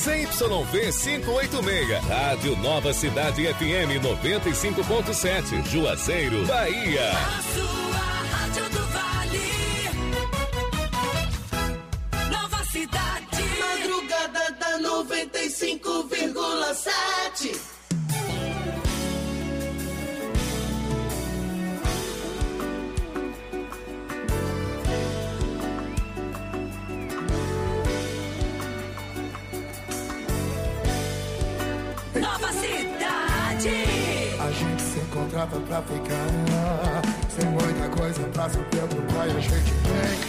ZYV 586, Rádio Nova Cidade FM 95.7, Juazeiro, Bahia. A sua Rádio do Vale. Nova Cidade. Madrugada da 95,7. Nova Cidade. A gente se encontrava pra ficar, sem muita coisa pra se preocupar, e a gente vem.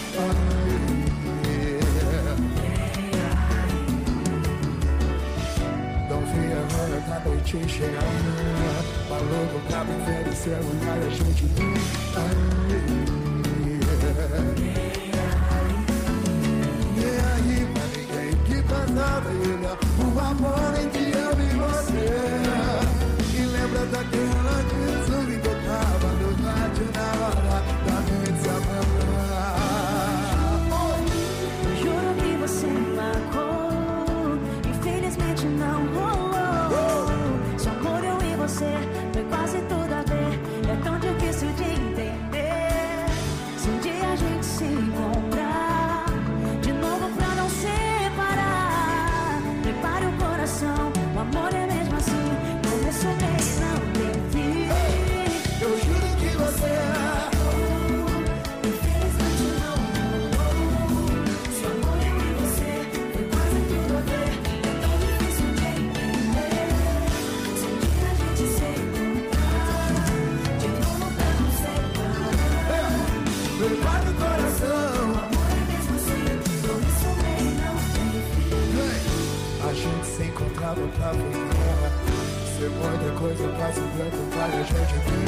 Don't feel hurt, acabei de chegar, maluco pra viver em seu lugar, e a gente vem. E aí, pra ninguém que passava, o amor entre eu e você. E lembra daquela canção que tocava no rádio na hora da gente se apaixonar. Juro que você me marcou, infelizmente não rolou. Só amor eu e você, foi quase tudo a ver. É tão difícil de entender. Se um dia a gente se encontrar de novo pra não separar, prepare o coração, o amor é mesmo assim. Começo bem, não tem fim. Eu juro que você infelizmente não rolou. Só amor eu e você, foi quase tudo a ver. É tão difícil de entender. Se um dia a gente se encontrar de novo pra não separar, prepara o coração, o amor é mesmo assim. Começo bem, não tem fim. a gente se encontrava pra ficar, sem muita coisa pra se preocupar, e a gente vem.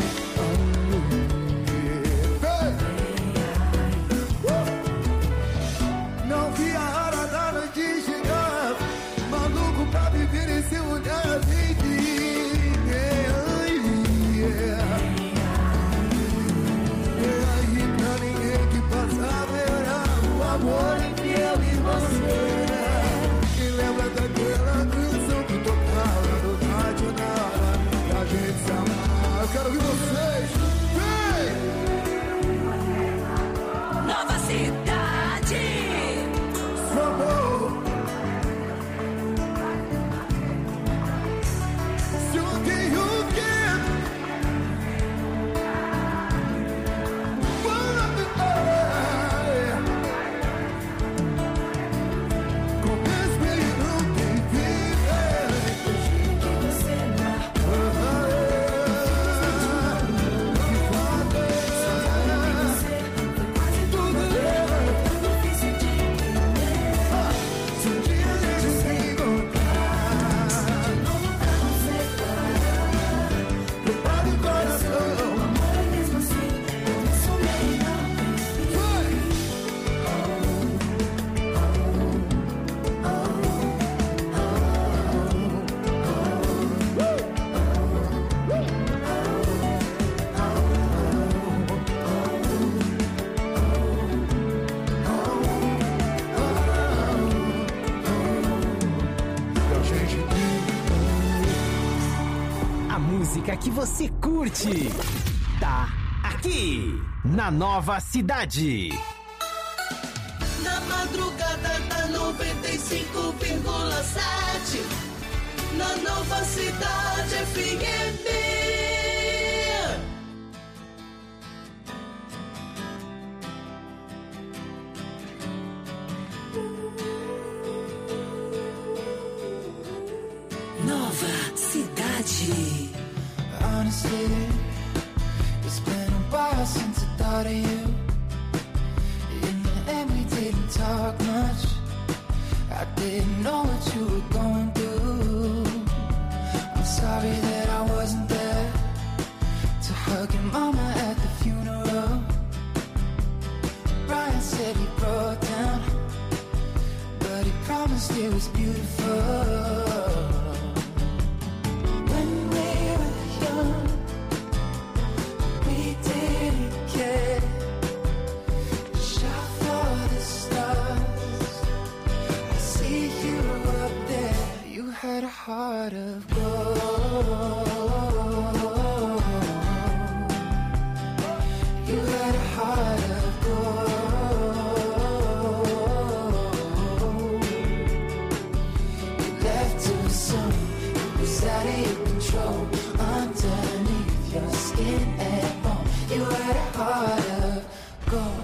Não vi a hora da noite chegar, maluco pra viver esse lugar assim. E aí pra ninguém que passava era o amor entre eu e você. E lembra daquela canção que tocava no rádio na hora da gente se amar. Eu quero ouvir vocês. Vem! Nova Cidade. Amor. Se eu tenho que começo ele não tem fim. Que você marcou, você foi quase tudo a ver. É tão difícil de entender. Se um dia a gente se encontrar De novo pra não separar, prepara o coração. o amor é mesmo assim. Começo bem, não tem fim. A música que você curte tá aqui na Nova Cidade. Na madrugada da 95,7. Na Nova Cidade FM. Nova Cidade. Honestly, it's been a while since I thought of you. In the end, we didn't talk much. I didn't know what you were going through. I'm sorry that I wasn't there to hug your mama at the funeral. Brian said he broke down, but he promised it was beautiful. When we were young, we didn't care. Shot for the stars, I see you up there. heart of gold. You had a heart of gold. You left too soon. It was out of your control. Underneath your skin and bone. You had a heart of gold.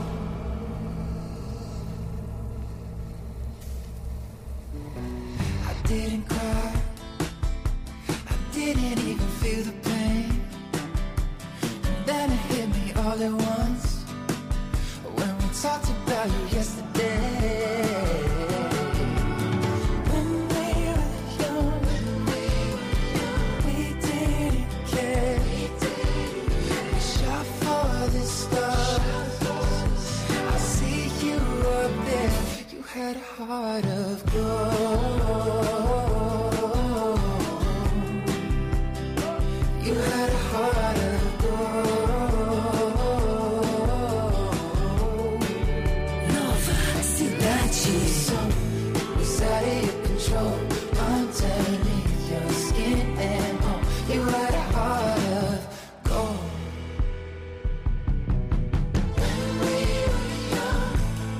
I didn't cry. I didn't even feel the pain. And then it hit me all at once. When we talked about you yesterday. When we were young, we didn't care. We shot for the stars. I see you up there. You had a heart of gold. You had a heart of gold. Nova Cidade. Was out of your control. Underneath your skin and bone. You had a heart of gold. When we were young,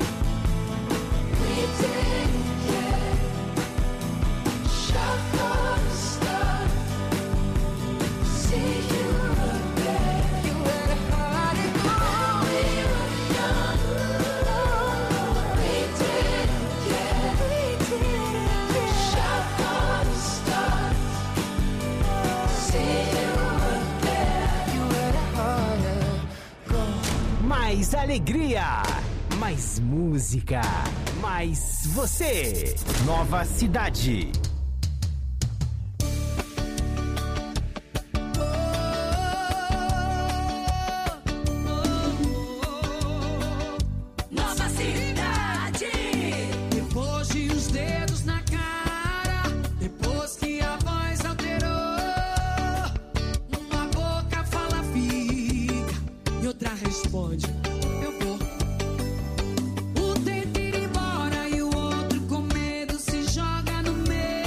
we didn't care. Shot for the stars. See you up there. You had a heart of gold. When we were young, we didn't care. Shot for the stars. See you up there. You had a heart of gold. Mais alegria, mais música, mais você. Nova Cidade. Nova Cidade. Depois de uns dedos na cara, depois que a voz alterou, uma boca fala fica e outra responde eu vou. Um tenta ir embora e o outro com medo se joga no meio.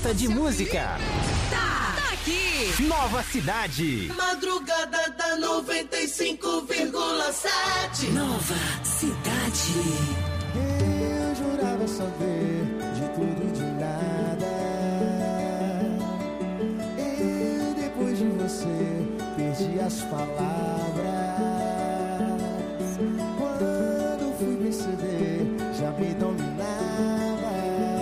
gosta de música. Tá aqui. Nova Cidade. Madrugada da 95,7. Nova Cidade. Eu jurava saber de tudo e de nada. Eu, depois de você, perdi as palavras. Quando fui perceber, já me dominava.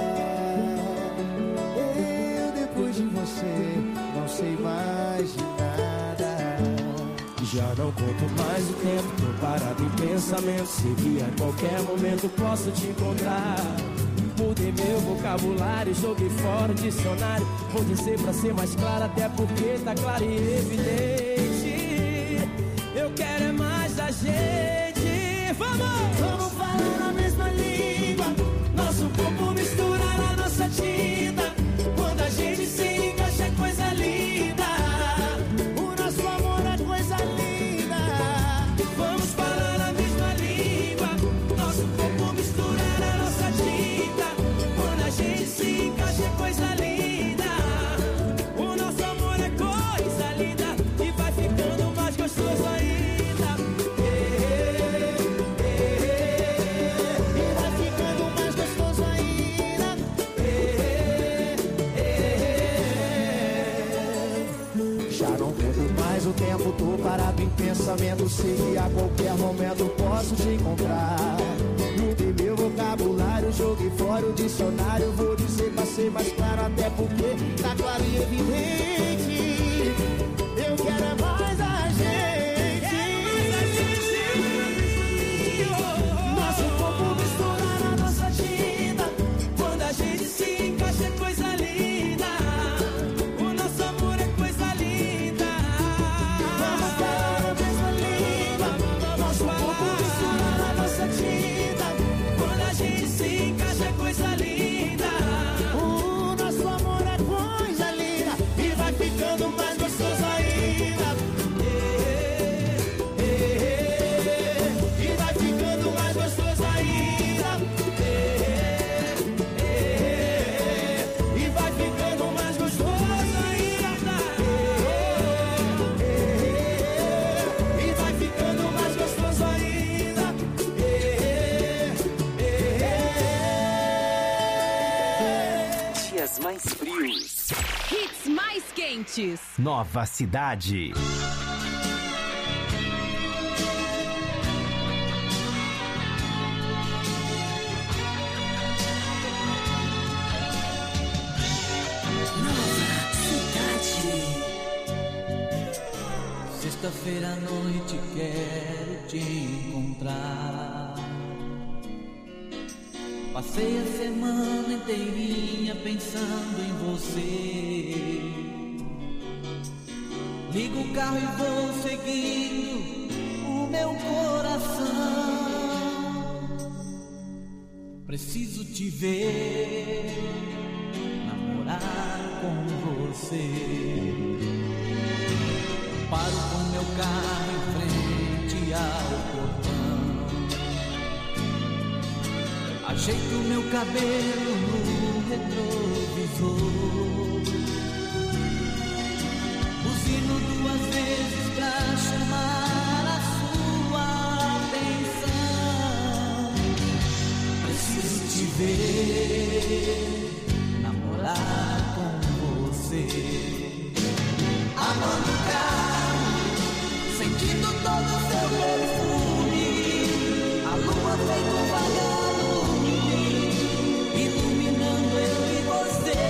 Eu, depois de você, não sei mais de nada. Já não conto mais o tempo, tô parado em pensamento. Sei que a qualquer momento posso te encontrar. Mudei meu vocabulário, joguei fora o dicionário. Vou dizer pra ser mais claro, até porque tá claro e evidente. Eu quero é mais da gente. Vamos falar na mesma língua. Nosso corpo misturar na nossa tinta. Quando a gente se encaixa é coisa linda. O nosso amor é coisa linda. Vamos falar na mesma língua. Nosso corpo misturar na nossa tinta. Quando a gente se encaixa é coisa linda. O nosso amor é coisa linda. E vai ficando mais gostoso ainda. E vai ficando mais gostoso ainda. Já não conto mais o tempo, tô parado em pensamento. Sei que a qualquer momento posso te encontrar. Mudei meu vocabulário, joguei fora o dicionário. Vou dizer pra ser mais claro, até porque tá claro e evidente. Eu quero é mais a gente. Nosso corpo misturar na nossa tinta. Quando a gente se encaixa é coisa linda. O nosso amor é coisa linda. Vamos falar a mesma língua. Nosso corpo misturar na nossa tinta. Quando a gente se encaixa é coisa linda. O nosso amor é coisa linda. E vai ficando mais gostoso ainda. E vai ficando mais gostoso ainda. E vai ficando mais gostoso ainda. E vai ficando mais gostoso ainda. Dias mais frios. Hits mais quentes. Nova Cidade. Nova Cidade. Sexta-feira à noite quero te encontrar. Passei a semana inteirinha pensando em você. Ligo o carro e vou seguindo o meu coração. Preciso te ver, namorar com você. Paro com meu carro em frente ao portão. Ajeito meu cabelo no retrovisor. Buzino duas vezes pra chamar a sua atenção. Preciso te ver, namorar com você. Amando o carro, sentindo todo o seu perfume. A lua feito um vagalume, iluminando eu e você.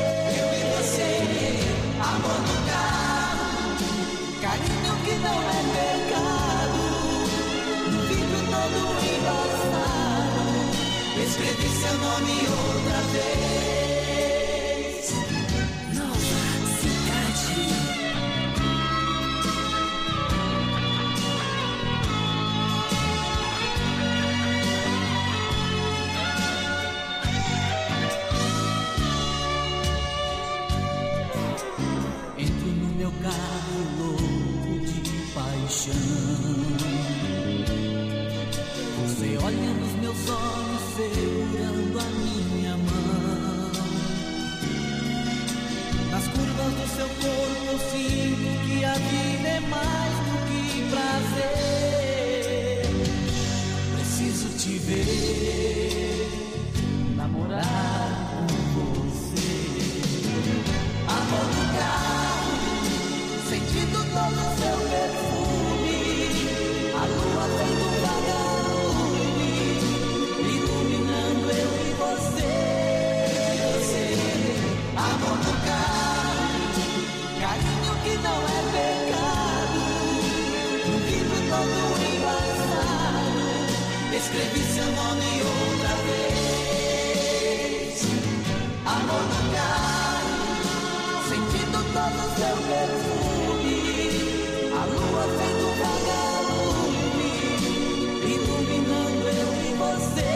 Amando o carro, carinho que não é pecado. No vidro todo embaçado, escrevi seu nome outra vez. Nova Cidade. Entro no meu carro louco de paixão. Você olha nos meus olhos segurando a minha mão. voz do seu corpo eu sinto que a vida é mais do que prazer. Preciso te ver, namorar com você. Amor do carro, sentindo todo o seu perfume. A lua vem do vagalume, iluminando eu e você. Amor do carro, carinho que não é pecado. Um livro todo embaçado, escrevi seu nome outra vez. Amor do carro, sentindo todo o seu perfume. A lua vem do vagalume, iluminando eu e você.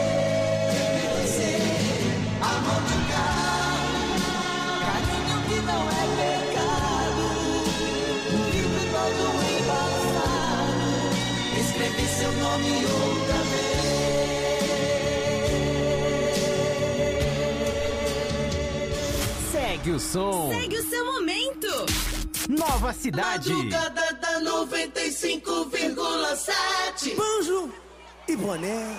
Amor do carro, carinho que não é pecado. Um livro todo embaçado, escrevi seu nome outra vez. Segue o som. Segue o seu momento. Nova Cidade. Madrugada da 95,7. Banjo e boné.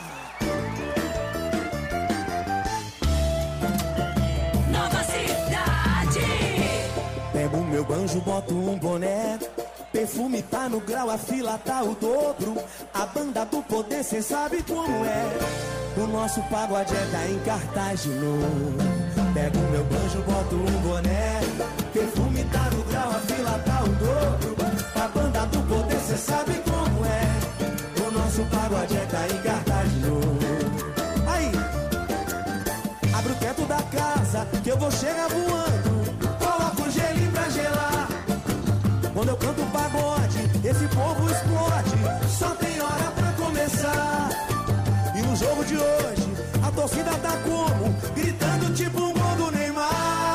Nova Cidade. Pego o meu banjo, boto um boné. Perfume tá no grau, a fila tá o dobro. A banda do poder, cê sabe como é. O nosso pagode tá em cartaz de novo. Pego o meu banjo, boto um boné. Perfume tá no grau, a fila tá o dobro. A banda do poder, cê sabe como é. O nosso pagode tá em cartaz de novo. Aí, abre o teto da casa, que eu vou chegar voando. Coloca o gelinho pra gelar. Quando eu canto pagode, esse povo explode. Só tem hora pra começar. E no jogo de hoje, a torcida tá como? Gritando tipo um gol do Neymar.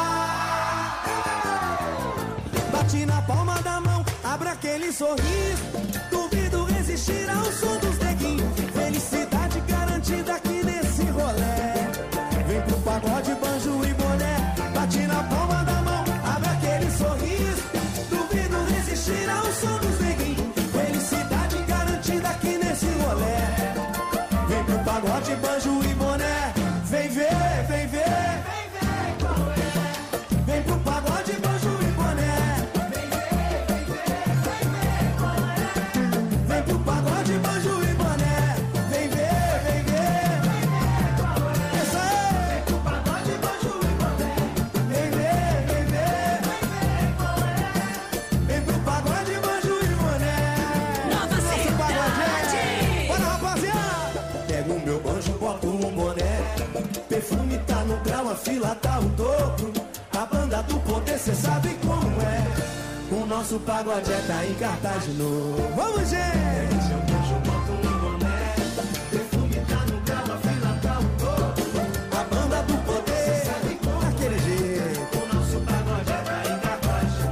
Bate na palma da mão, abre aquele sorriso. Duvido resistir ao som dos neguinhos. Felicidade garantida aqui nesse rolê. Vem pro pagode, banjo e boné. Bate na palma da mão, abre aquele sorriso. Duvido resistir ao som dos neguinhos. Felicidade garantida aqui nesse rolê. Vem pro pagode, banjo e boné. Vem ver, vem ver. Vem ver qual é. Vem pro pagode, banjo e boné. Vem ver, vem ver. Vem ver qual é. Vem pro pagode, banjo e boné. Vem ver, vem ver. Vem ver qual é. Essa é. Vem pro pagode, banjo e boné. Vem ver, vem ver. Vem ver qual é. Vem pro pagode, banjo e boné. Nova Cidade. Bora, rapaziada. Pego o meu banjo, boto um boné. Perfume tá no grau, a fila tá o dobro. A banda do poder, cê sabe como é. O nosso pagode tá em cartaz de novo. Vamos, gente! Pego o seu banjo, boto um boné. Perfume tá no grau, a fila tá o dobro. A banda do poder, cê sabe como é. Daquele jeito. O nosso pagode tá em cartaz de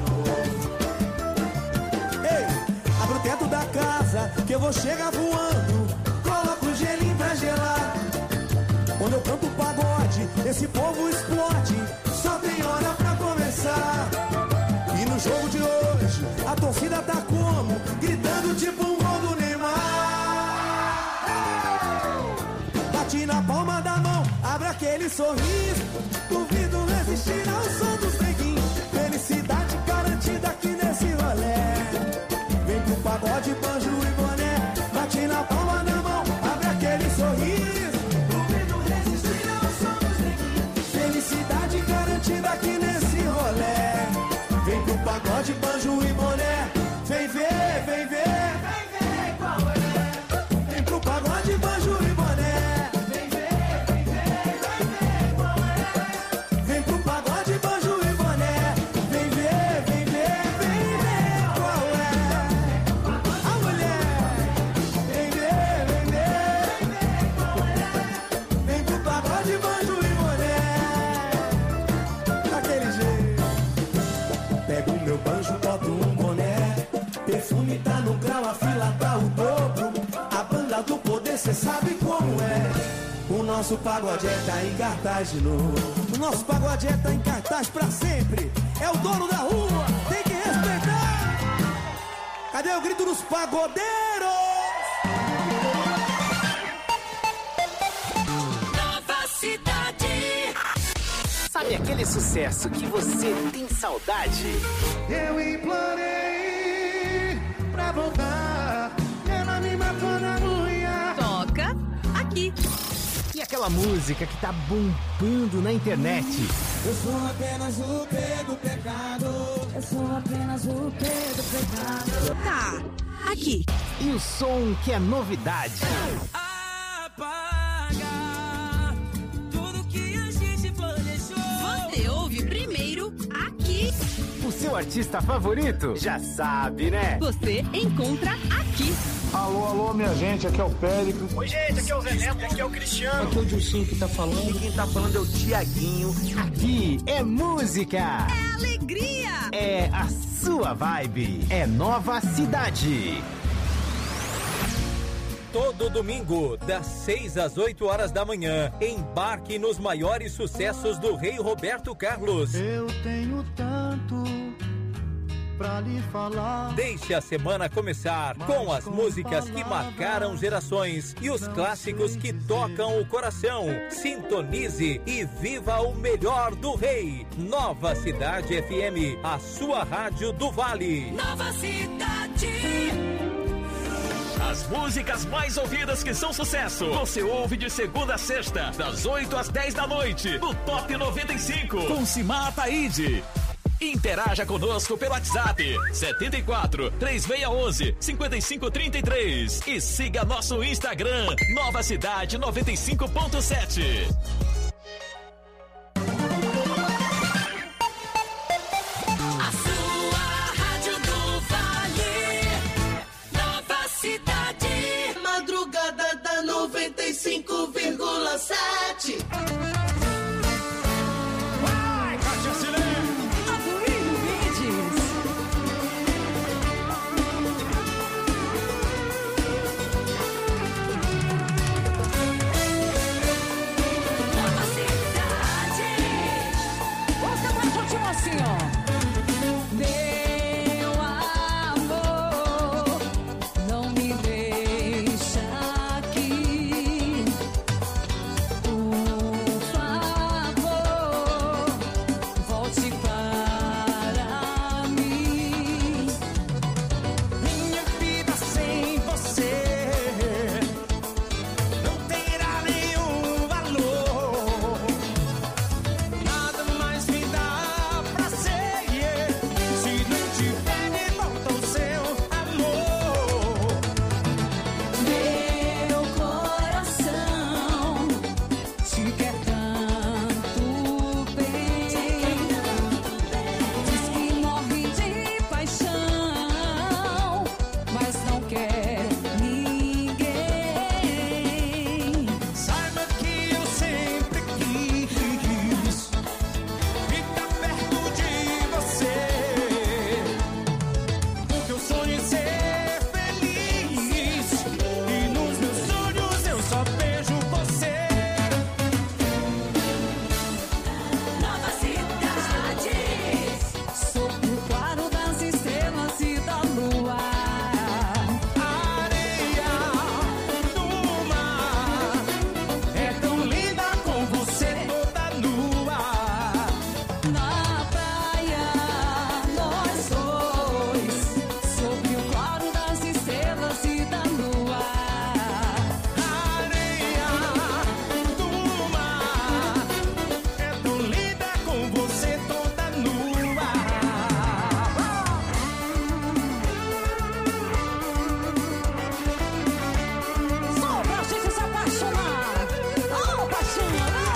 novo. Ei, abre o teto da casa, que eu vou chegar voando. Coloca o gelinho pra gelar. Quando eu canto pagode, esse povo explode. Só tem hora pra começar. E no jogo de hoje, a torcida tá como? Gritando tipo um gol do Neymar. Bate na palma da mão, abre aquele sorriso. Duvido resistir ao som dos neguinhos. Felicidade garantida aqui nesse rolê. Vem pro pagode, banjo e boné. Bate na palma da mão, abre aquele sorriso. Felicidade garantida aqui nesse rolê. Vem pro pagode, banjo e boné. Vem ver, vem ver. Vem ver qual é. Vem pro pagode, banjo e boné. Vem ver, vem ver. Vem ver qual é. Vem pro pagode, banjo e boné. Vem ver, vem ver. Vem ver qual é. A mulher. Vem ver, vem ver. Vem ver qual é. Vem pro pagode, banjo e boné. Daquele jeito. Pego o meu banjo, boto um boné. Perfume tá no grau. nosso pagode tá em cartaz de novo. O nosso pagode tá em cartaz pra sempre. É o dono da rua, tem que respeitar. Cadê o grito dos pagodeiros? Nova Cidade. Sabe aquele sucesso que você tem saudade? Eu implorei pra voltar, ela me matou na unha. Toca aqui. E aquela música que tá bombando na internet? Eu sou apenas o P do pecado. Eu sou apenas o P do pecado. Tá aqui. E o som que é novidade? Apaga tudo que a gente planejou. Você ouve primeiro aqui. O seu artista favorito? Já sabe, né? Você encontra aqui. Alô, alô, minha gente, aqui é o Périco. Oi, gente, aqui é o Zé Neto, aqui é o Cristiano. Aqui é o Dilcinho que tá falando. E quem tá falando é o Tiaguinho. Aqui é música. É alegria. É a sua vibe. É Nova Cidade. Todo domingo, das 6 às 8 horas da manhã, embarque nos maiores sucessos do rei Roberto Carlos. Eu tenho tanto pra lhe falar. Deixe a semana começar com as músicas que marcaram gerações e os clássicos que tocam o coração. Sintonize e viva o melhor do rei. Nova Cidade FM, a sua rádio do Vale. Nova Cidade. As músicas mais ouvidas que são sucesso, você ouve de segunda a sexta, das 8 às 10 da noite, no Top 95, com Simar Ataíde. Interaja conosco pelo WhatsApp 74 3611 5533 e siga nosso Instagram, Nova Cidade 95.7. A sua rádio do Vale. Nova Cidade. Madrugada da 95,7. Assim, ó. Meu amor, não me deixa aqui. Por favor, volte para mim. Minha vida sem você não terá nenhum valor. Nada mais me dá prazer, se não tiver de volta o seu amor. Meu coração te quer tanto bem. Diz que morre de paixão, mas não quer ninguém. Saiba que eu sempre quis ficar perto de você, porque eu sonho em ser feliz e nos meus sonhos eu só vejo você. Nova Cidade. Sob o claro das estrelas e da lua. Areia do mar é tão linda com você toda nua. Na praia, nós dois, sob o claro das estrelas e da lua. Areia do mar é tão linda com você toda nua. Só pra gente se apaixonar. Oh, paixão,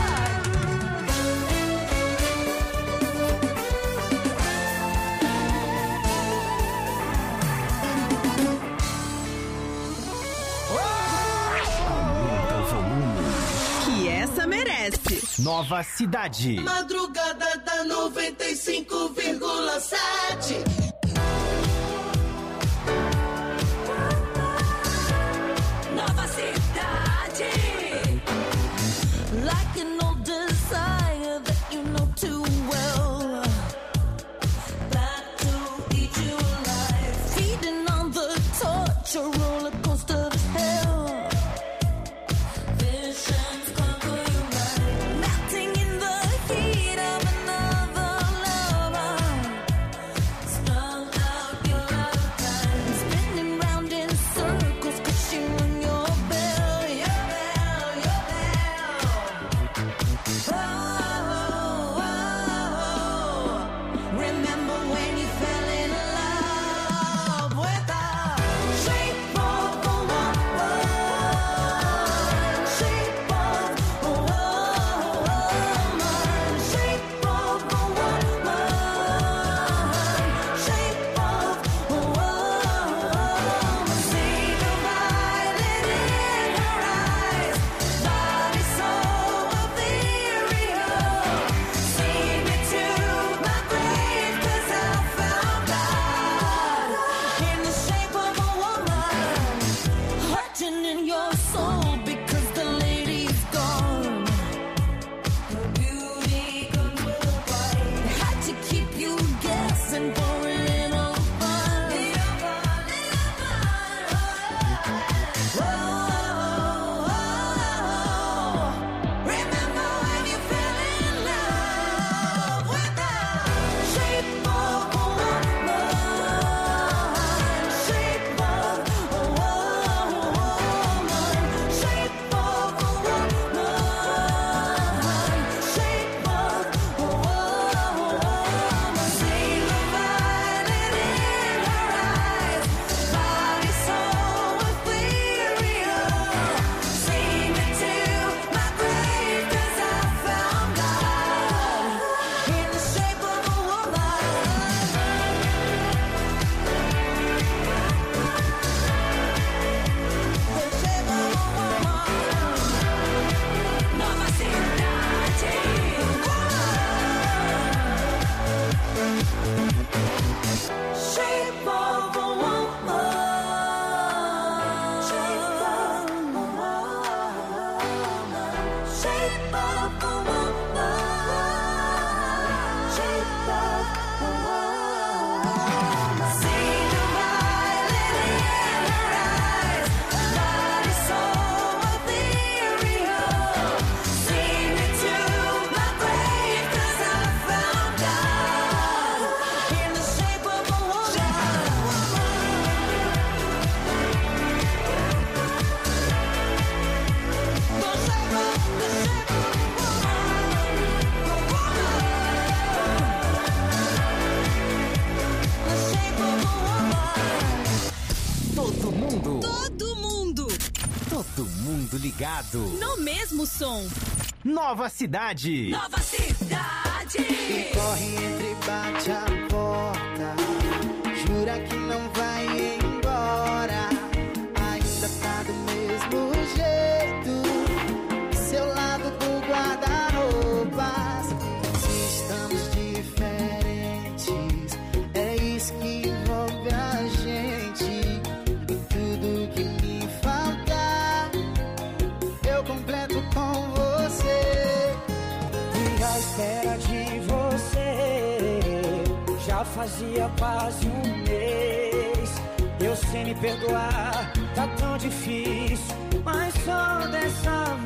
Aumenta o volume. Que essa merece. Nova Cidade. Madrugada da 95,7. Nova Cidade. such a roller coaster of hell. Visions conquer your mind, melting in the heat of another lover. Strung out, you're out of time, spinning round in circles, 'cause you rung your bell, your bell, your bell. Oh, oh, oh. Remember when you fell in love with the shape of a woman, shape of a woman, shape of a woman, shape of a woman. See the violet in her eyes, body so ethereal. See me to my grave, 'cause I found God in the shape of a woman, hurting in your soul because the lady's gone. Her beauty comes with a price. Had to keep you guessing for a little fun. Remember when you fell in love with the shape of a woman, shape of a woman, shape of a woman, shape of a woman. See the violet in her eyes, body so ethereal. See me to my grave, 'cause I found God in the shape of a woman. The shape of a woman. Nova Cidade. Shape of a woman. Shape of a woman. Shape of a woman. Shape of a woman. See the violet in her eyes, body so ethereal. See me to my grave, 'cause I found God in the shape of a woman. The shape of Todo mundo ligado. No mesmo som. Nova Cidade. Nova Cidade. E corre, entre e bate a porta. Jura que não vai embora. Ainda tá do mesmo jeito. Seu lado do guarda-roupas. Se estamos diferentes, é isso que envolve a gente. E tudo que me faltar, eu completo com você. E à espera de você, já fazia quase um mês. Eu sei me perdoar, tá tão difícil, mas só dessa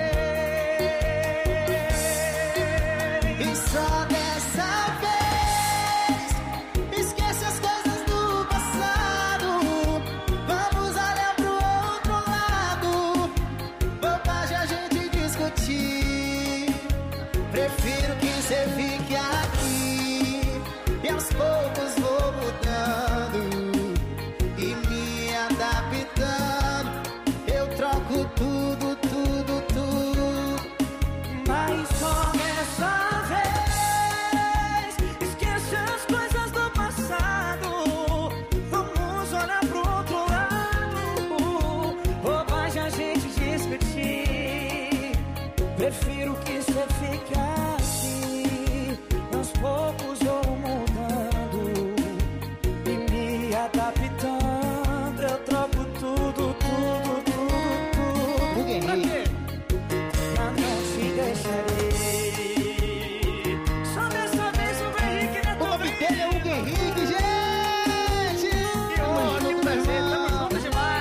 vez. E só dessa vez, esquece as coisas do passado. Vamos olhar pro outro lado. Bobagem a gente discutir. Prefiro que você fique aqui. E aos poucos vou mudando e me adaptando. Eu troco tudo, tudo, tudo. Mas só dessa vez, esquece as coisas do passado. Vamos olhar pro outro lado. Bobagem a gente discutir. Prefiro que você fique aqui. Aos poucos vou mudando e me adaptando. Eu troco tudo, tudo, tudo, tudo. Pra quê? Pra não te deixar ir. Só dessa vez o Henrique não é O nome dele é Hugo Henrique, gente! que prazer, tamo junto demais.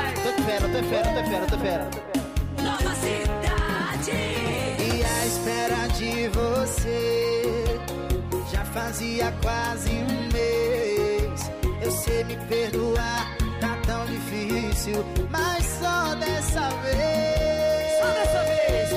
fera. Nova Cidade. E à espera de você, já fazia quase um mês. Eu sei me perdoar, tá tão difícil, mas só dessa vez. Só dessa vez.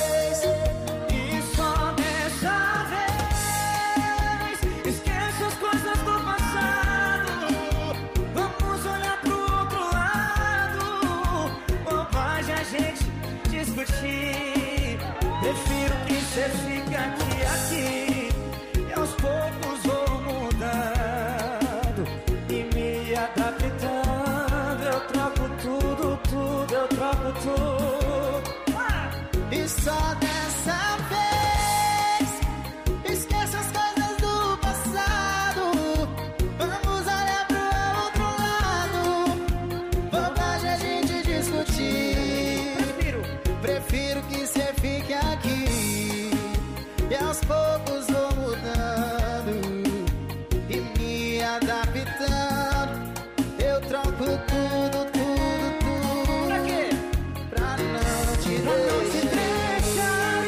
E só dessa vez. Esquece as coisas do passado. Vamos olhar pro outro lado. Bobagem a gente discutir. Prefiro que você fique aqui. E aos poucos vou mudando e me adaptando. Eu troco tudo, eu troco tudo. E só dessa vez, esquece as coisas do passado. Vamos olhar pro outro lado. Bobagem a gente discutir. Prefiro que você fique aqui. E aos poucos vou mudando e me adaptando. Eu troco tudo. Pra quê? Pra não te deixar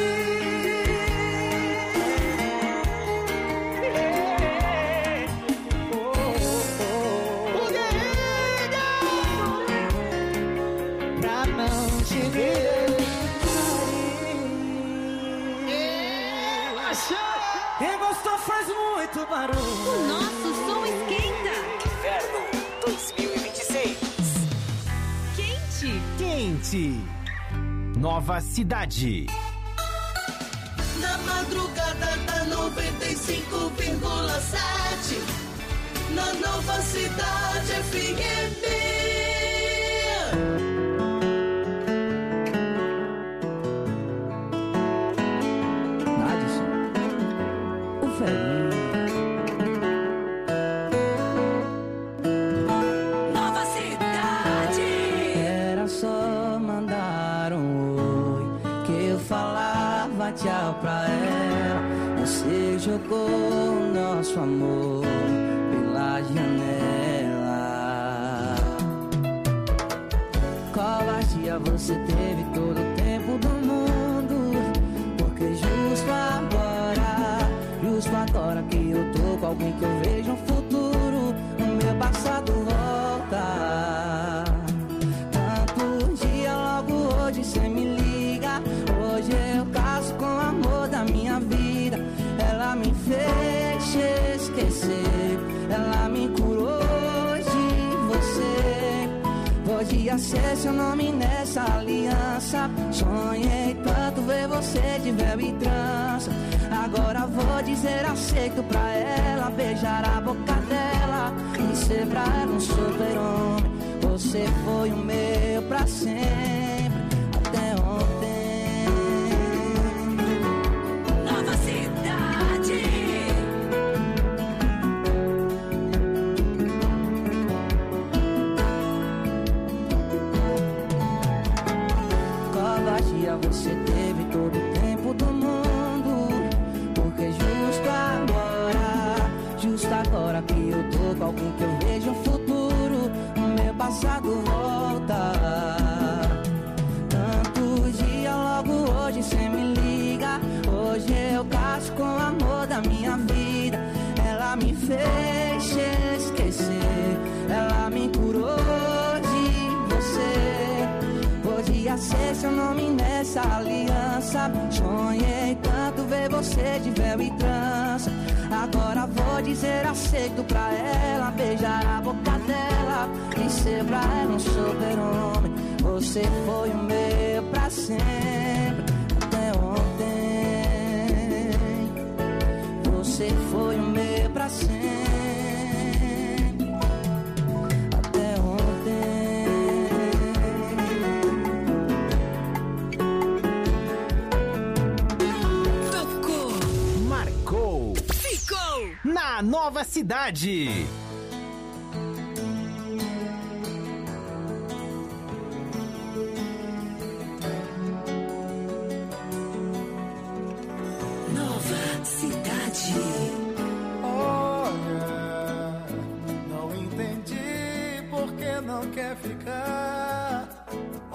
ir. Pra não te deixar. Quem gostou faz muito barulho. O nosso som esquenta. Inverno 2026. Quente. Nova Cidade. Na madrugada da 95,7. Na Nova Cidade FM. Nova Cidade. Era só mandar um oi que eu falava tchau pra ela. Você jogou o nosso amor pela janela. Covardia, você teve todo o tempo do mundo. Porque justo agora que eu tô com alguém que eu vejo um futuro, o meu passado volta. Tanto dia, logo hoje cê me liga. Hoje eu caso com o amor da minha vida. Ela me fez esquecer, ela me curou de você. Podia ser seu nome nessa aliança. Sonhei tanto ver você de véu e trança. Agora vou dizer aceito pra ela. Beijar a boca dela e ser pra ela um super-homem. Você foi o meu pra sempre, até ontem. Nova Cidade. Covardia, você teve todo o tempo do mundo. Porque justo agora que eu tô com alguém que eu vejo um futuro, o meu passado volta. Tanto dia, logo hoje cê me liga. Hoje eu caso com o amor da minha vida. Ela me fez esquecer, ela me curou de você. Podia ser seu nome nessa aliança. Sonhei tanto ver você de véu e trança. Agora vou dizer aceito pra ela. Beijar a boca dela e ser pra ela um super-homem. Você foi o meu pra sempre, até ontem. Você foi o meu pra sempre, até ontem. Tocou. Marcou. Ficou. Na Nova Cidade. Nova Cidade. Olha, não entendi por que não quer ficar.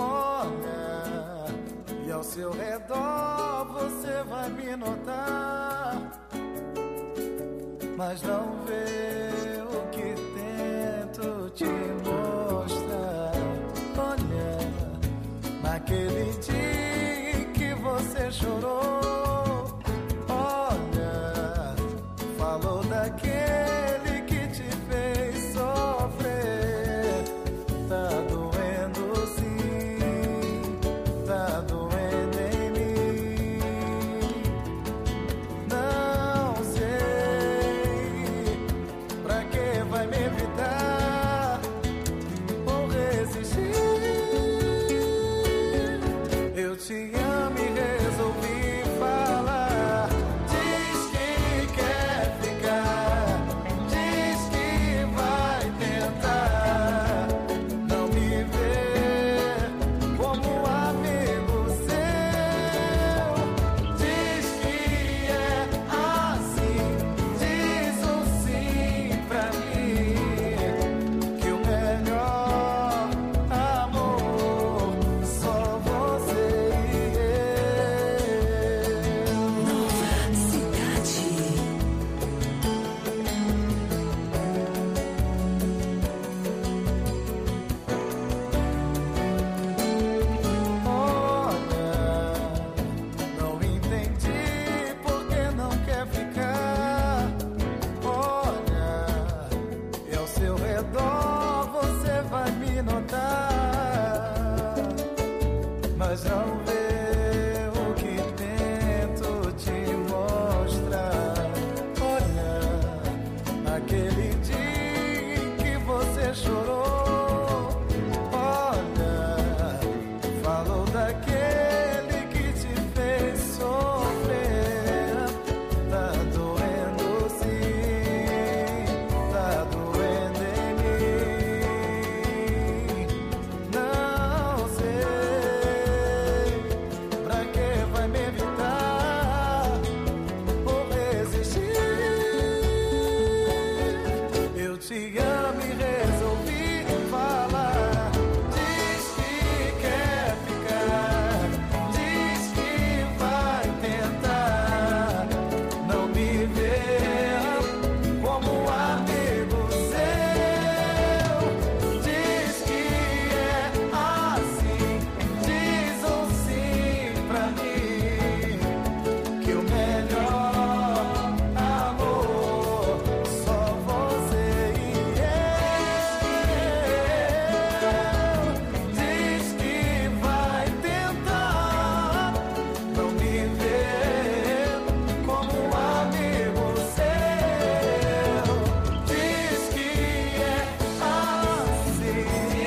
mas não vê o que tento te mostrar. Olha, naquele dia que você chorou, olha, falou daquele que te fez sofrer. Tá doendo sim, tá doendo em mim. Não sei pra que vai me evitar ou resistir. Eu te amo e resolvi falar. Diz que quer ficar, diz que vai tentar. Não me vê como amigo seu. Diz que é assim, diz um sim pra mim. Que o melhor amor só você e eu. Nova cidade. Olha, não entendi por que não quer ficar. Olha, e ao seu redor você vai me notar, mas não vê o que tento te mostrar. Olha, aquele dia que você chorou, olha, falou daquele que te fez sofrer. Tá doendo sim, tá doendo em mim. Não sei pra que vai me evitar ou resistir. Eu te amo e resolvi falar. Diz que quer ficar, diz que vai tentar. Não me vê como amigo seu. Diz que é assim, diz um sim pra mim. Que o melhor amor só você e eu. Diz que vai tentar. Não me vê como amigo seu. Diz que é assim,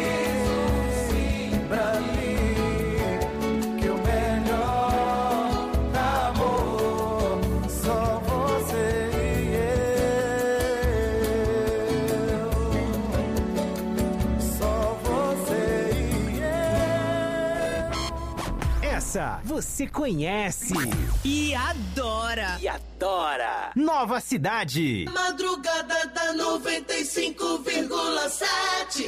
sim pra mim. Que o melhor amor só você e eu. Só você e eu. Essa você conhece E adora. e adora. Nova Cidade. Madrugada da 95,7.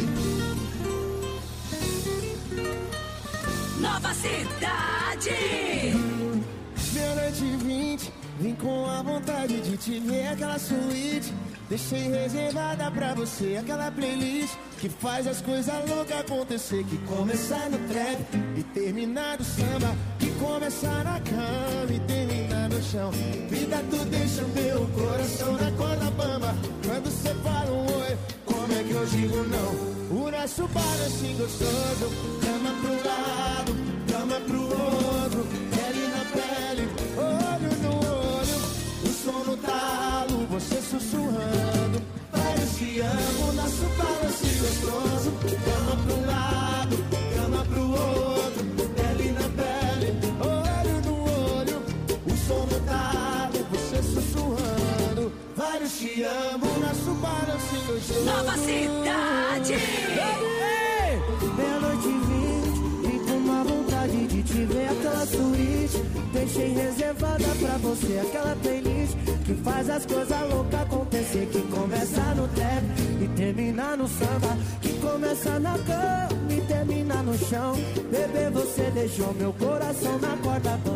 Nova cidade. Meia-noite e 20, vim com a vontade de te ver. Aquela suíte, deixei reservada pra você. Aquela playlist que faz as coisas loucas acontecer. Que começar no trap e terminar no samba. Que começar na cama e terminar no chão. Vida, tu deixa o meu coração na corda bamba. Quando cê fala um oi, como é que eu digo não? O nosso bar é assim gostoso. Cama pro lado, cama pro outro. Pele na pele, olho no olho. O som no talo, você sussurrando. Vários te amo, nosso bar é assim gostoso. Cama pro lado, cama pro outro. Pele na pele, olho no olho. O som no talo, você sussurrando. Vários te amo, nosso bar é assim gostoso. Nova cidade. Meia-noite e 20, vim com uma vontade de te ver. Aquela suíte, deixei reservada pra você. Aquela playlist que faz as coisas loucas acontecer. Que começa no trap e termina no samba. Que começa na cama e termina no chão. Bebê, você deixou meu coração na corda bamba.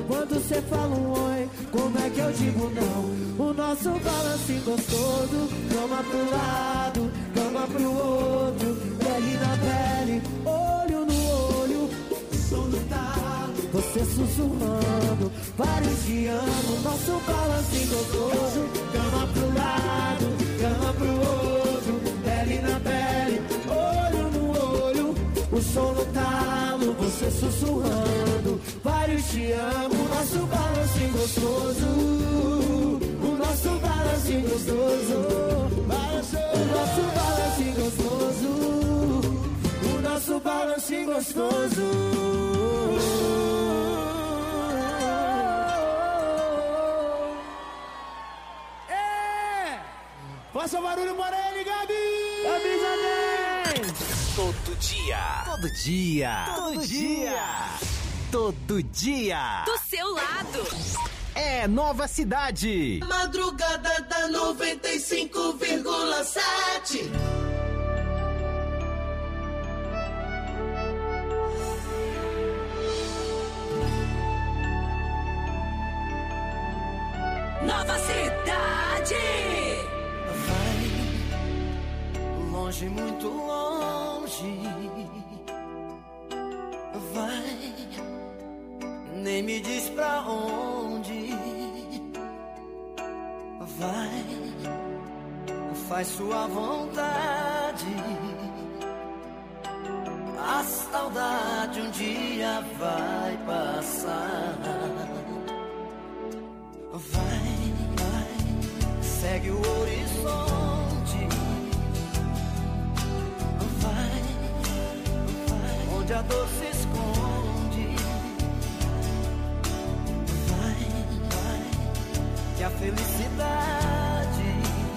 Quando cê fala um oi, como é que eu digo não? O nosso balanço gostoso, cama pro lado, cama pro outro, pele na pele, olho no olho, som do talo, você sussurrando, vários te amo. Nosso balanço gostoso, cama pro lado, cama pro outro, pele na pele, olho no olho, o som no talo, você sussurrando, vários te amo. Nosso balanço gostoso, o nosso balanço gostoso, o nosso balanço gostoso, o nosso balanço gostoso. É! Faça barulho para ele, Gabi! Avisa bem! Todo dia, todo dia, todo dia, todo dia. Do seu lado. É Nova Cidade. Madrugada da 95,7. Nova Cidade. Vai longe, muito longe. Vai, nem me diz pra onde. Vai, faz sua vontade. A saudade um dia vai passar. Vai, vai, segue o horizonte. Vai, vai, onde a dor se esconde. Vai, vai, que a felicidade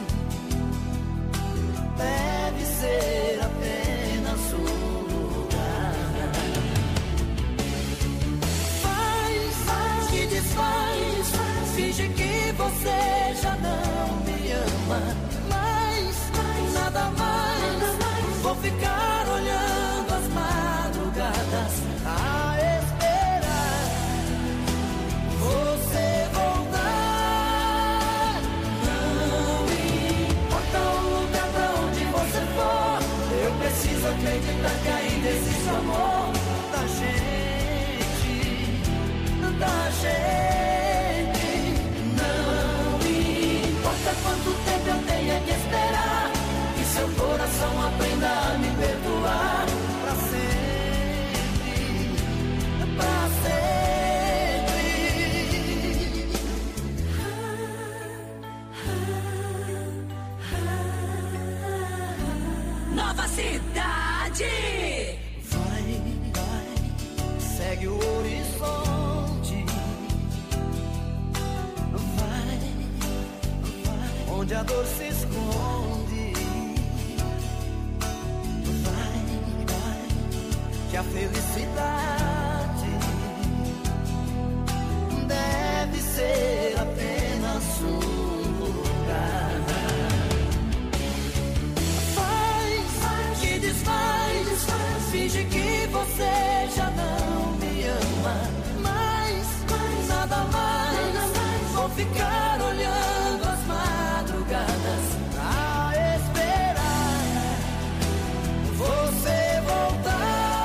deve ser apenas um lugar. Faz, que desfaz, finge que você já não me ama. Mas nada mais, vou ficar olhando as madrugadas a esperar você voltar. Não importa o lugar pra onde você for, eu preciso acreditar que ainda existe o amor da gente, da gente. Não importa quanto tempo eu tenha que esperar, que seu coração aprenda a me perdoar pra sempre, pra sempre. Nova Cidade. Vai, vai, segue o horizonte. Vai, vai, onde a dor se esconde. Vai, vai, que a felicidade deve ser apenas um lugar. Faz, que desfaz, finge que você já não me ama. Mas nada mais, vou ficar olhando as madrugadas a esperar você voltar.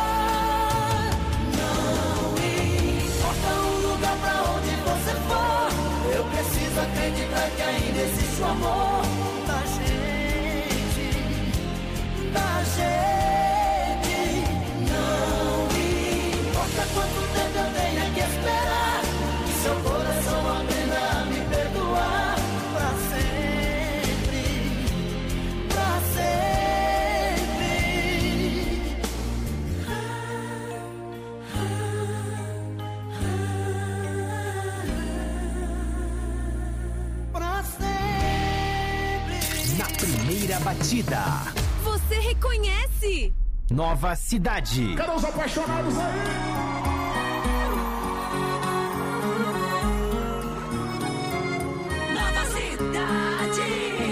Não importa o lugar pra onde você for, eu preciso acreditar que ainda existe o amor da gente, da gente. Não importa quanto tempo eu tenha que esperar, que seu coração aprenda a me perdoar pra sempre, pra sempre. Pra sempre. Na primeira batida, Você reconhece? Nova Cidade. Cadê os apaixonados aí? Nova Cidade.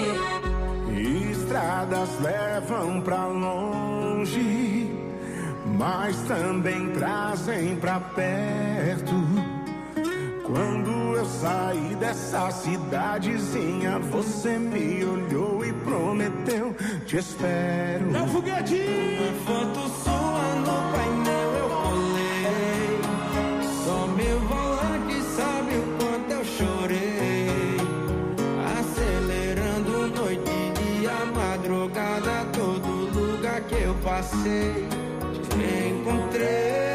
Estradas levam pra longe, mas também trazem pra perto. Quando eu saí dessa cidadezinha, você me olhou e prometeu, te espero. Não foguete! Uma foto sua no painel eu colei. Só meu volante sabe o quanto eu chorei. Acelerando noite e dia, madrugada, todo lugar que eu passei, te encontrei.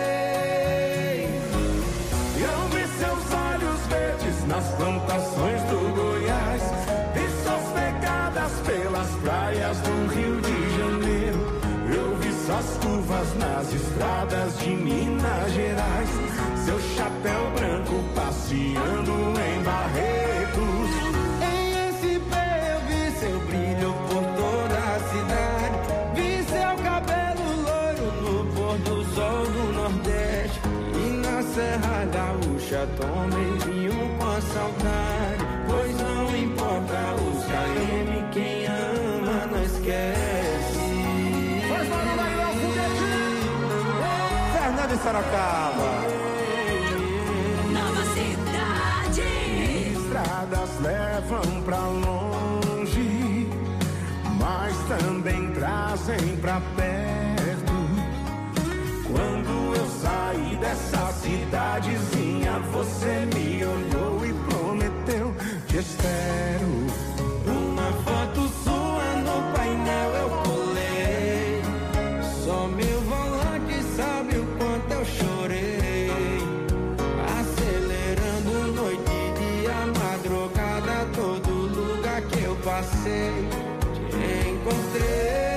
Eu vi seus olhos verdes nas plantações do Goiás, vi suas pegadas pelas praias do Rio de Janeiro. Eu vi suas curvas nas estradas de Minas Gerais, seu chapéu branco passeando em Barretos. Em SP eu vi seu brilho por toda a cidade, vi seu cabelo loiro no pôr do sol do Nordeste. E na Serra Gaúcha tomei vinho com a saudade, pois não importa os KM, quem ama não esquece. Faz barulho aí, Léo Foguete! Fernando e Sorocaba. Nova cidade. Estradas levam pra longe, mas também trazem pra perto. Quando eu saí dessa cidadezinha, você me olhou e prometeu, te espero. Uma foto sua no painel eu colei. Só meu volante sabe o quanto eu chorei. Acelerando noite e dia, madrugada, todo lugar que eu passei, te encontrei.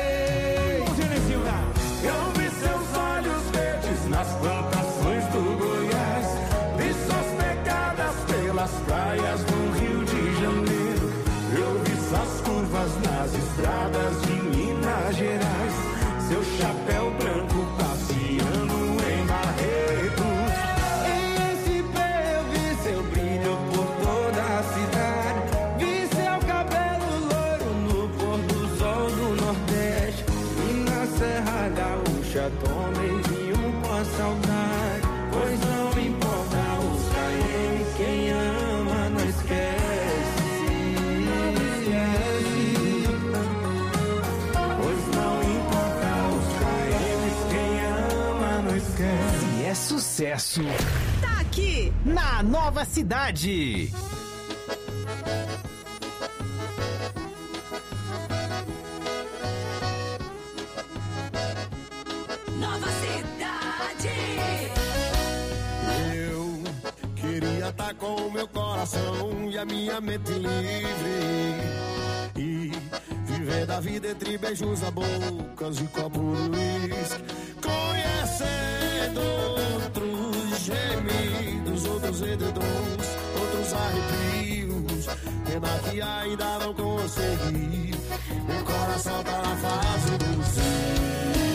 Eu vi seus olhos verdes nas plantações do Goiás, vi suas pegadas pelas praias do Rio de Janeiro. Eu vi suas curvas nas estradas de Minas Gerais, seu chapéu branco passeando em Barretos. Em SP eu vi seu brilho por toda a cidade, vi seu cabelo loiro no pôr do sol do Nordeste. E na Serra Gaúcha tomei vinho com a saudade, pois não importa os KM, quem ama não esquece. Pois não importa os KMs, quem ama não esquece. Se é sucesso, Tá aqui. na Nova Cidade. Nova cidade. Eu queria estar com o meu coração e a minha mente livre, e viver da vida entre beijos a bocas e copos de uísque, conhecendo outros gemidos, outros edredons, outros arrepios. Pena que ainda não consegui, meu coração tá na fase do sim.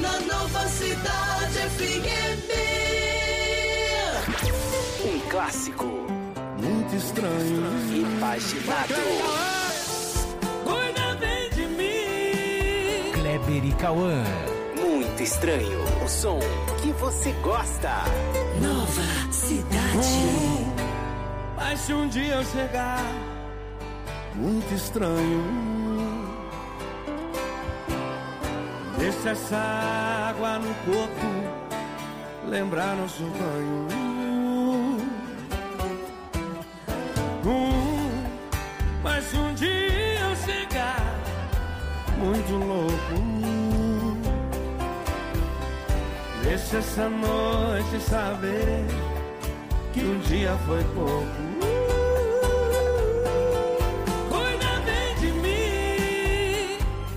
na Nova Cidade FM. Um clássico. Muito estranho. Imaginado. Cuida bem de mim. Kleber e Cauã. Muito estranho. O som que você gosta. Nova Cidade. Mas se um dia eu chegar, muito estranho, deixa essa água no corpo lembrar nosso banho. Mas se um dia eu chegar, muito louco, deixa essa noite saber que um dia foi pouco. Cuida bem de mim.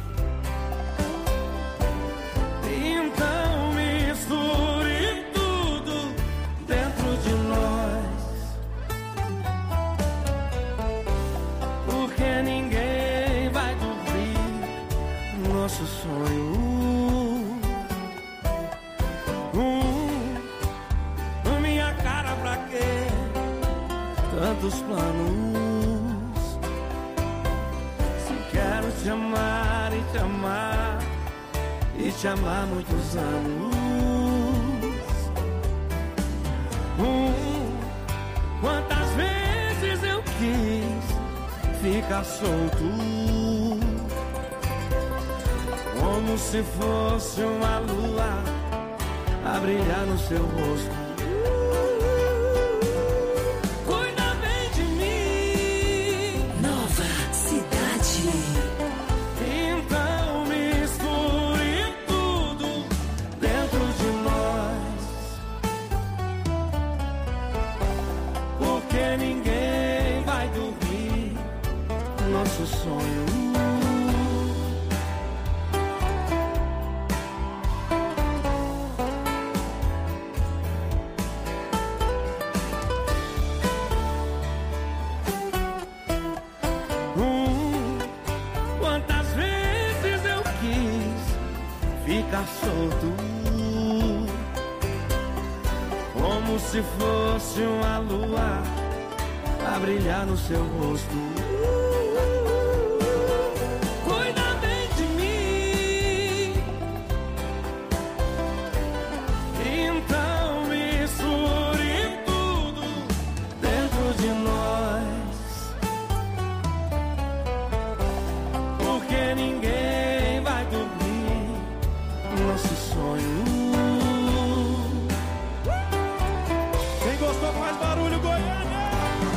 Então misture tudo dentro de nós, porque ninguém vai dormir nosso sonho. Minha cara pra quê? Tantos planos. Se quero te amar e te amar e te amar muitos anos. Quantas vezes eu quis ficar solto, como se fosse uma lua a brilhar no seu rosto. Cuida bem de mim. Nova Cidade. Então misture tudo dentro de nós, porque ninguém vai dormir nosso sonho. Quantas vezes eu quis ficar solto, como se fosse uma lua a brilhar no seu rosto. Cuida bem de mim. Então misture tudo dentro de nós, porque ninguém vai dormir nosso sonho. Quem gostou faz barulho, Goiânia!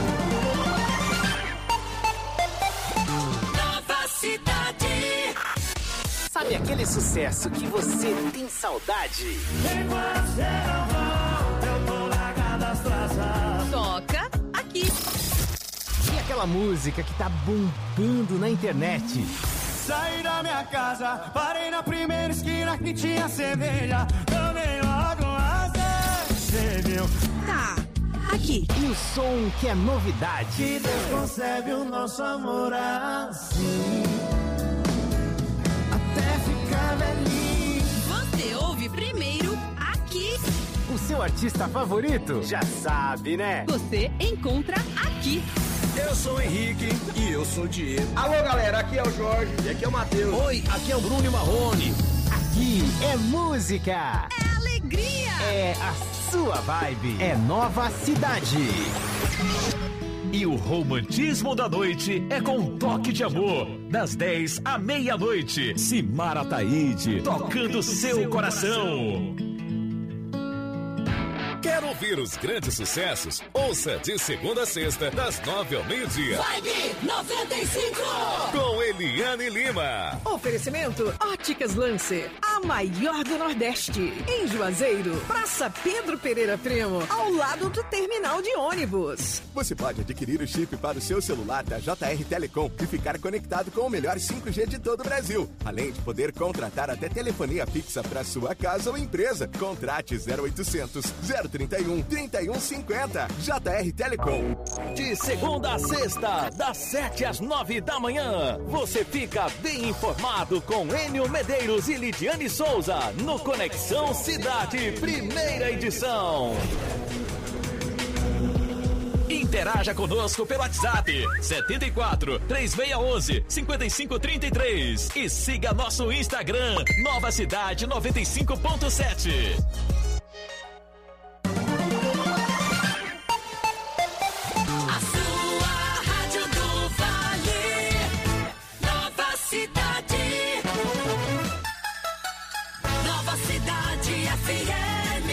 Nova Cidade. Sabe aquele sucesso que você tem saudade? Eu tô largado as traças. Toca aqui. E aquela música que tá bombando na internet? Saí da minha casa, parei na primeira esquina que tinha cerveja. Tomei logo você viu? Tá aqui. E o som que é novidade? Que Deus concebe o nosso amor assim, até ficar velhinho. Você ouve primeiro aqui. O seu artista favorito? Já sabe, né? Você encontra aqui. Eu sou o Henrique e eu sou o Diego. Alô, galera, aqui é o Jorge e aqui é o Matheus. Oi, aqui é o Bruno e Marrone. Aqui é música. É alegria. É a sua vibe. É Nova Cidade. E o romantismo da noite é com um toque de amor. Das 10 à meia-noite. Simara Taíde, tocando seu coração. Quer ouvir os grandes sucessos? Ouça de segunda a sexta, das 9 ao meio-dia. Vibe 95. Com Eliane Lima. Oferecimento Óticas Lancer, a maior do Nordeste. Em Juazeiro, Praça Pedro Pereira Primo, ao lado do terminal de ônibus. Você pode adquirir o chip para o seu celular da JR Telecom e ficar conectado com o melhor 5G de todo o Brasil. Além de poder contratar até telefonia fixa para sua casa ou empresa. Contrate 0800 031 3150. JR Telecom. De segunda a sexta, das 7 às 9 da manhã, você fica bem informado com Enio Medeiros e Lidiane e Souza, no Conexão Cidade, primeira edição. Interaja conosco pelo WhatsApp 74 3611 5533 e siga nosso Instagram Nova Cidade 95.7. A sua Rádio do Vale, Nova Cidade. Nova Cidade FM.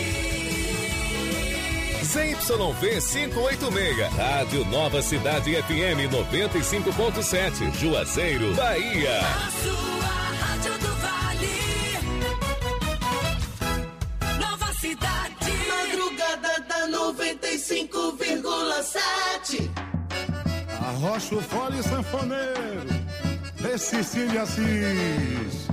ZYV 586, Rádio Nova Cidade FM 95.7, Juazeiro, Bahia. A sua Rádio do Vale, Nova Cidade. Madrugada da 95,7. Arrocha o fole sanfoneiro de Cecília Assis.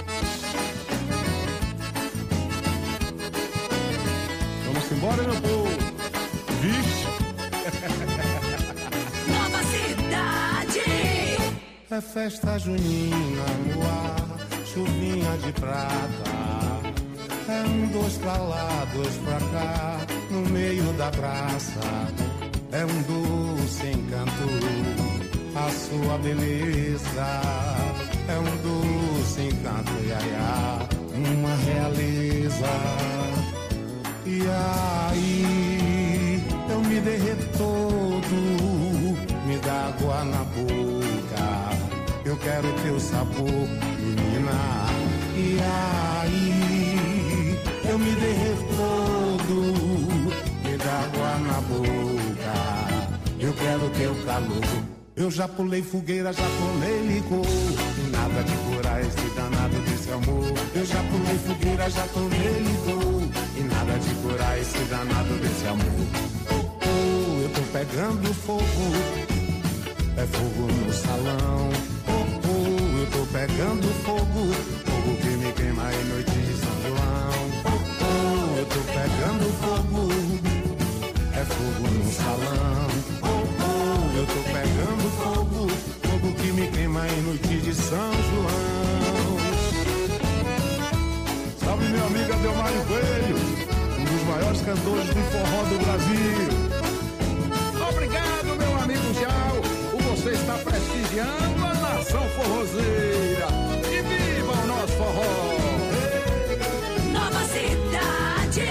Vamos embora, meu povo. Vixe. Nova Cidade. É festa junina no ar, chuvinha de prata. É 1, 2 pra lá, 2 pra cá, no meio da praça. É um doce encanto, a sua beleza. É um doce encanto, iaiá, uma realeza. E aí, eu me derreto todo, me dá água na boca. Eu quero teu sabor, menina. E aí, eu me derreto todo, me dá água na boca. Eu quero teu calor. Eu já pulei fogueira, já tomei licor, e nada de curar esse danado desse amor. Eu já pulei fogueira, já tomei licor, e nada de curar esse danado desse amor. Oh, oh, eu tô pegando fogo, é fogo no salão. Oh, oh, eu tô pegando fogo, fogo que me queima em noite de São João. Oh, oh, eu tô pegando fogo, é fogo no salão. Oh, oh, eu tô pegando fogo, fogo que me queima em noite de São João. Salve meu amigo Adelmário Coelho, um dos maiores cantores do forró do Brasil. Obrigado, meu amigo Jau, você está prestigiando a nação forrozeira. E viva o nosso forró! Nova Cidade.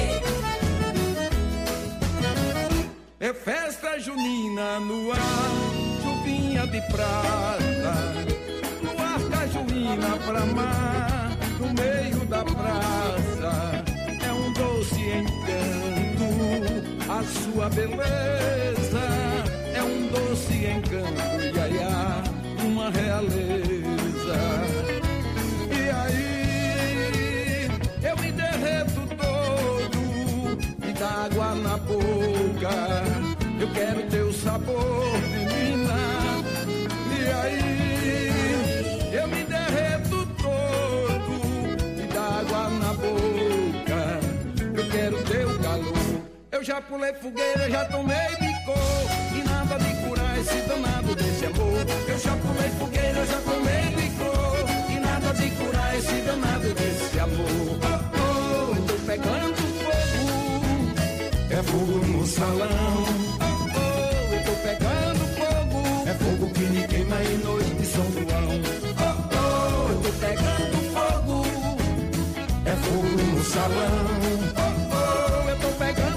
É festa junina no ar, chuvinha de prata, no ar cajuína pra mar, no meio da praça. É um doce encanto, a sua beleza. É um doce encanto, iaiá, uma realeza. E aí, eu me derreto todo, me dá água na boca. Eu quero teu sabor, menina. E aí, eu me derreto todo, me dá água na boca. Eu quero teu calor. Eu já pulei fogueira, já tomei licor, e nada de curar esse danado desse amor. Eu já pulei fogueira, já tomei licor, e nada de curar esse danado desse amor. Oh, oh, eu tô pegando fogo, é fogo no salão. Oh, oh, eu tô pegando fogo, é fogo que me queima em noite de São João. Oh, oh, eu tô pegando fogo, é fogo no salão. Oh, oh, eu tô pegando